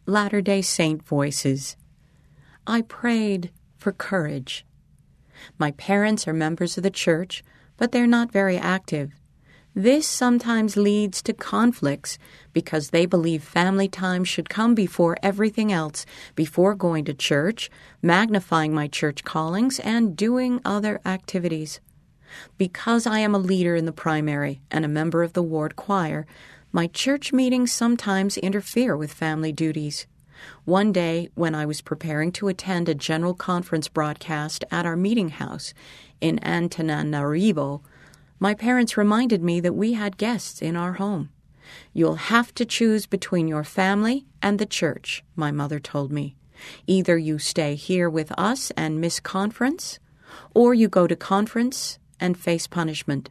Latter-day Saint voices. I prayed for courage. My parents are members of the church, but they're not very active. This sometimes leads to conflicts because they believe family time should come before everything else, before going to church, magnifying my church callings, and doing other activities. Because I am a leader in the primary and a member of the ward choir, my church meetings sometimes interfere with family duties. One day, when I was preparing to attend a general conference broadcast at our meeting house in Antananarivo, my parents reminded me that we had guests in our home. You'll have to choose between your family and the church, my mother told me. Either you stay here with us and miss conference, or you go to conference and face punishment.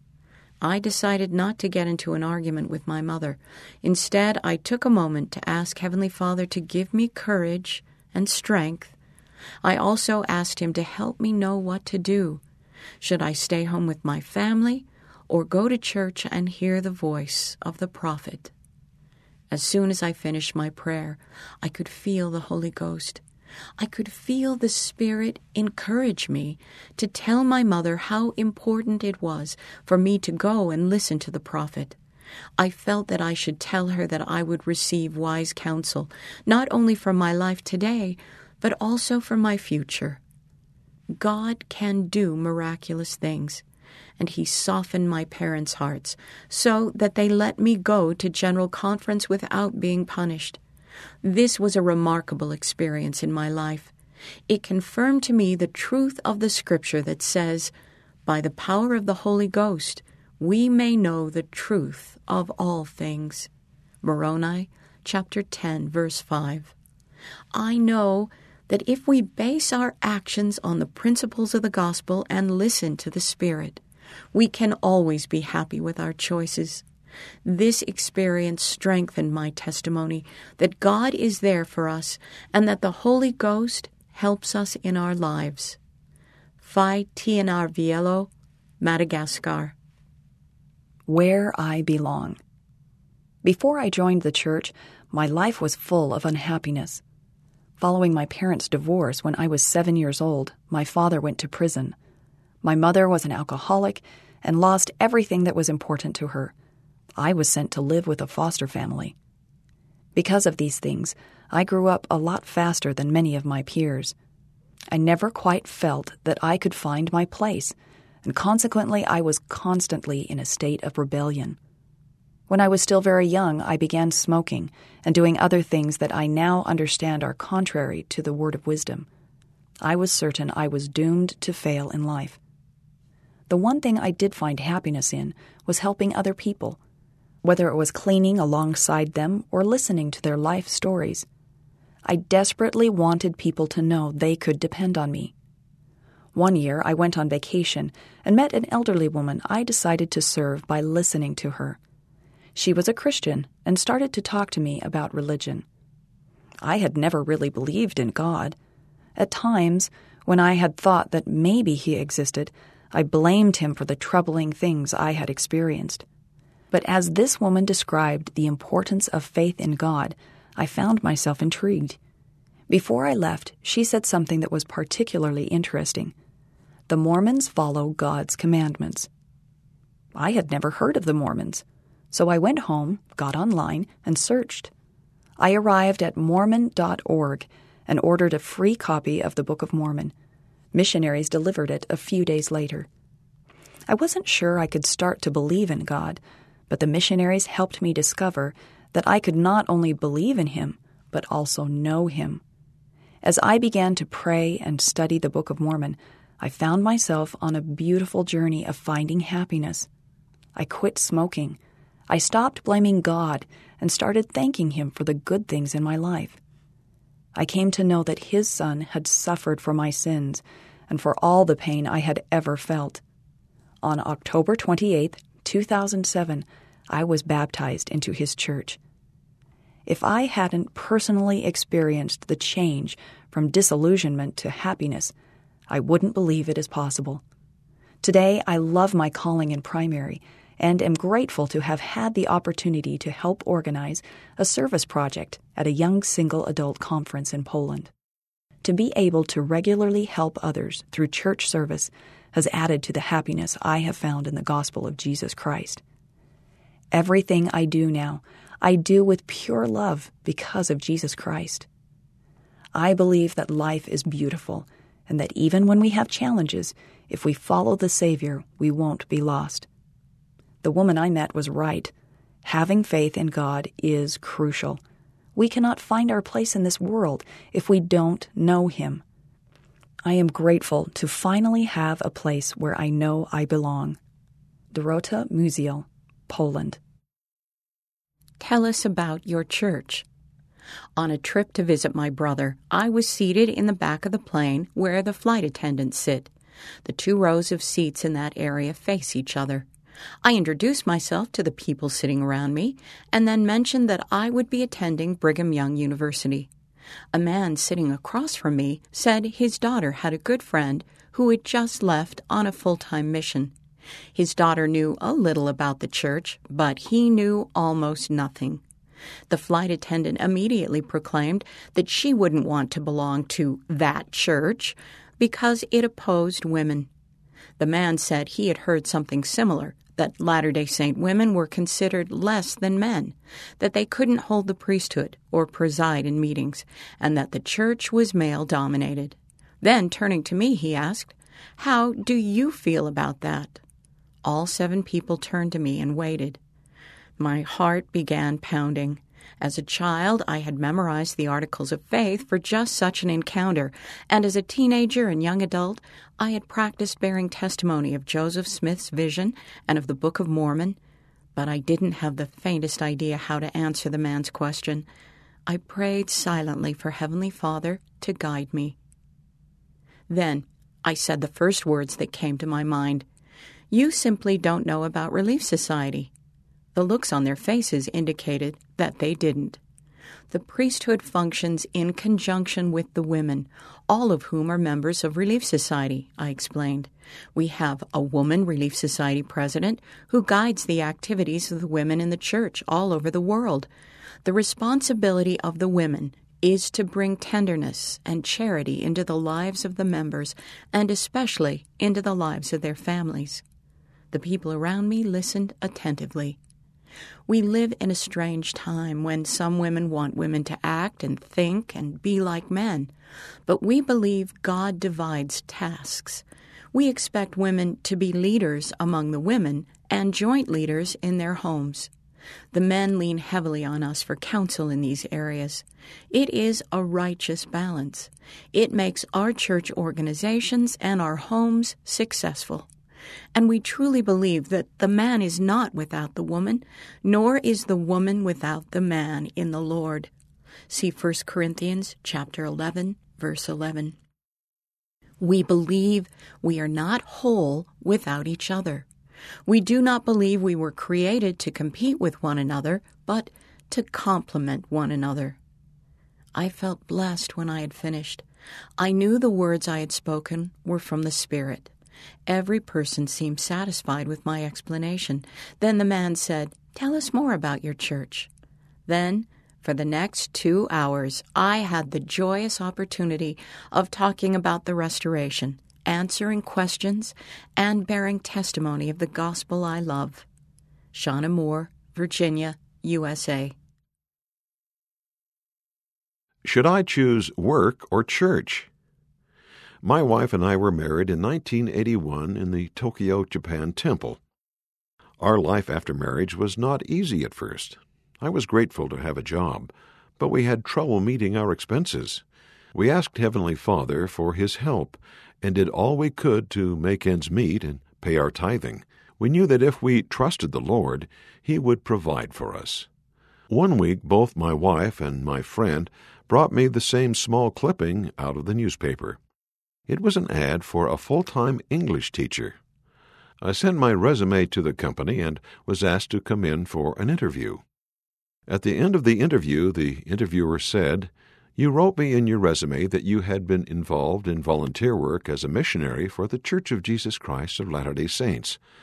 I decided not to get into an argument with my mother. Instead, I took a moment to ask Heavenly Father to give me courage and strength. I also asked Him to help me know what to do. Should I stay home with my family or go to church and hear the voice of the prophet? As soon as I finished my prayer, I could feel the Holy Ghost. I could feel the Spirit encourage me to tell my mother how important it was for me to go and listen to the prophet. I felt that I should tell her that I would receive wise counsel, not only for my life today, but also for my future. God can do miraculous things, and He softened my parents' hearts so that they let me go to General Conference without being punished. This was a remarkable experience in my life. It confirmed to me the truth of the Scripture that says, "By the power of the Holy Ghost, we may know the truth of all things." Moroni, chapter 10, verse 5. I know that if we base our actions on the principles of the gospel and listen to the Spirit, we can always be happy with our choices. This experience strengthened my testimony that God is there for us and that the Holy Ghost helps us in our lives. Phi Tnr Vielo, Madagascar. Where I belong. Before I joined the church, my life was full of unhappiness. Following my parents' divorce when I was 7 years old, my father went to prison. My mother was an alcoholic and lost everything that was important to her. I was sent to live with a foster family. Because of these things, I grew up a lot faster than many of my peers. I never quite felt that I could find my place, and consequently I was constantly in a state of rebellion. When I was still very young, I began smoking and doing other things that I now understand are contrary to the word of wisdom. I was certain I was doomed to fail in life. The one thing I did find happiness in was helping other people, whether it was cleaning alongside them or listening to their life stories. I desperately wanted people to know they could depend on me. One year, I went on vacation and met an elderly woman I decided to serve by listening to her. She was a Christian and started to talk to me about religion. I had never really believed in God. At times, when I had thought that maybe He existed, I blamed Him for the troubling things I had experienced. But as this woman described the importance of faith in God, I found myself intrigued. Before I left, she said something that was particularly interesting. The Mormons follow God's commandments. I had never heard of the Mormons, so I went home, got online, and searched. I arrived at Mormon.org and ordered a free copy of the Book of Mormon. Missionaries delivered it a few days later. I wasn't sure I could start to believe in God, but the missionaries helped me discover that I could not only believe in Him, but also know Him. As I began to pray and study the Book of Mormon, I found myself on a beautiful journey of finding happiness. I quit smoking. I stopped blaming God and started thanking Him for the good things in my life. I came to know that His Son had suffered for my sins and for all the pain I had ever felt. On October 28, 2007, I was baptized into His church. If I hadn't personally experienced the change from disillusionment to happiness, I wouldn't believe it is possible. Today, I love my calling in primary and am grateful to have had the opportunity to help organize a service project at a young single adult conference in Poland. To be able to regularly help others through church service has added to the happiness I have found in the gospel of Jesus Christ. Everything I do now, I do with pure love because of Jesus Christ. I believe that life is beautiful, and that even when we have challenges, if we follow the Savior, we won't be lost. The woman I met was right. Having faith in God is crucial. We cannot find our place in this world if we don't know Him. I am grateful to finally have a place where I know I belong. Dorota Musiel, Poland. Tell us about your church. On a trip to visit my brother, I was seated in the back of the plane where the flight attendants sit. The 2 rows of seats in that area face each other. I introduced myself to the people sitting around me and then mentioned that I would be attending Brigham Young University. A man sitting across from me said his daughter had a good friend who had just left on a full-time mission. His daughter knew a little about the church, but he knew almost nothing. The flight attendant immediately proclaimed that she wouldn't want to belong to that church because it opposed women. The man said he had heard something similar, that Latter-day Saint women were considered less than men, that they couldn't hold the priesthood or preside in meetings, and that the church was male-dominated. Then, turning to me, he asked, "How do you feel about that?" All 7 people turned to me and waited. My heart began pounding. As a child, I had memorized the Articles of Faith for just such an encounter, and as a teenager and young adult, I had practiced bearing testimony of Joseph Smith's vision and of the Book of Mormon, but I didn't have the faintest idea how to answer the man's question. I prayed silently for Heavenly Father to guide me. Then I said the first words that came to my mind. "You simply don't know about Relief Society." The looks on their faces indicated that they didn't. The priesthood functions in conjunction with the women, all of whom are members of Relief Society, I explained. We have a woman Relief Society president who guides the activities of the women in the church all over the world. The responsibility of the women is to bring tenderness and charity into the lives of the members and especially into the lives of their families. The people around me listened attentively. We live in a strange time when some women want women to act and think and be like men, but we believe God divides tasks. We expect women to be leaders among the women and joint leaders in their homes. The men lean heavily on us for counsel in these areas. It is a righteous balance. It makes our church organizations and our homes successful. And we truly believe that the man is not without the woman, nor is the woman without the man in the Lord. See 1 Corinthians chapter 11, verse 11. We believe we are not whole without each other. We do not believe we were created to compete with one another, but to complement one another. I felt blessed when I had finished. I knew the words I had spoken were from the Spirit. Every person seemed satisfied with my explanation. Then the man said, "Tell us more about your church." Then, for the next 2 hours, I had the joyous opportunity of talking about the restoration, answering questions, and bearing testimony of the gospel I love. Shauna Moore, Virginia, USA. Should I choose work or church? My wife and I were married in 1981 in the Tokyo, Japan temple. Our life after marriage was not easy at first. I was grateful to have a job, but we had trouble meeting our expenses. We asked Heavenly Father for His help and did all we could to make ends meet and pay our tithing. We knew that if we trusted the Lord, He would provide for us. One week, both my wife and my friend brought me the same small clipping out of the newspaper. It was an ad for a full-time English teacher. I sent my resume to the company and was asked to come in for an interview. At the end of the interview, the interviewer said, "You wrote me in your resume that you had been involved in volunteer work as a missionary for the Church of Jesus Christ of Latter-day Saints.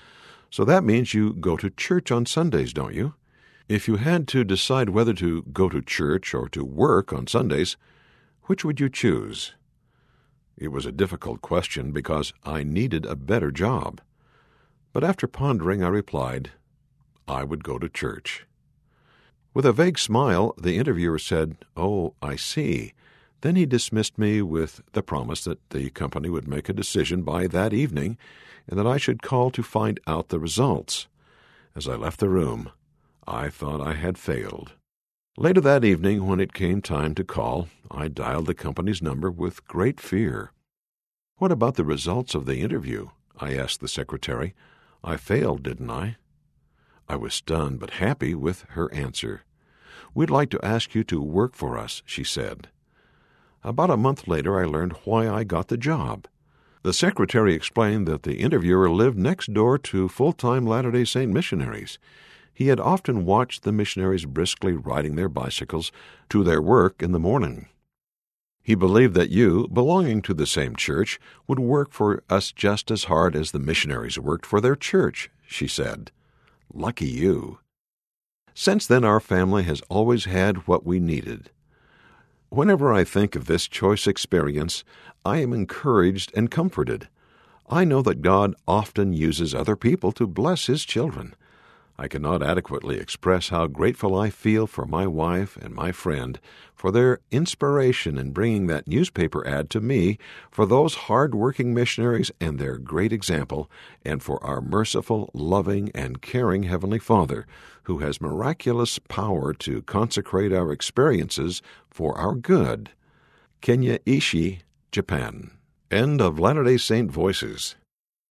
So that means you go to church on Sundays, don't you? If you had to decide whether to go to church or to work on Sundays, which would you choose? It was a difficult question because I needed a better job. But after pondering, I replied, I would go to church. With a vague smile, the interviewer said, "Oh, I see." Then he dismissed me with the promise that the company would make a decision by that evening and that I should call to find out the results. As I left the room, I thought I had failed. Later that evening, when it came time to call, I dialed the company's number with great fear. "What about the results of the interview?" I asked the secretary. "I failed, didn't I?" I was stunned but happy with her answer. "We'd like to ask you to work for us," she said. About a month later, I learned why I got the job. The secretary explained that the interviewer lived next door to full-time Latter-day Saint missionaries. He had often watched the missionaries briskly riding their bicycles to their work in the morning. He believed that you, belonging to the same church, would work for us just as hard as the missionaries worked for their church, she said. Lucky you. Since then, our family has always had what we needed. Whenever I think of this choice experience, I am encouraged and comforted. I know that God often uses other people to bless His children. I cannot adequately express how grateful I feel for my wife and my friend for their inspiration in bringing that newspaper ad to me, for those hard-working missionaries and their great example, and for our merciful, loving, and caring Heavenly Father, who has miraculous power to consecrate our experiences for our good. Kenya Ishi, Japan. End of Latter-day Saint Voices.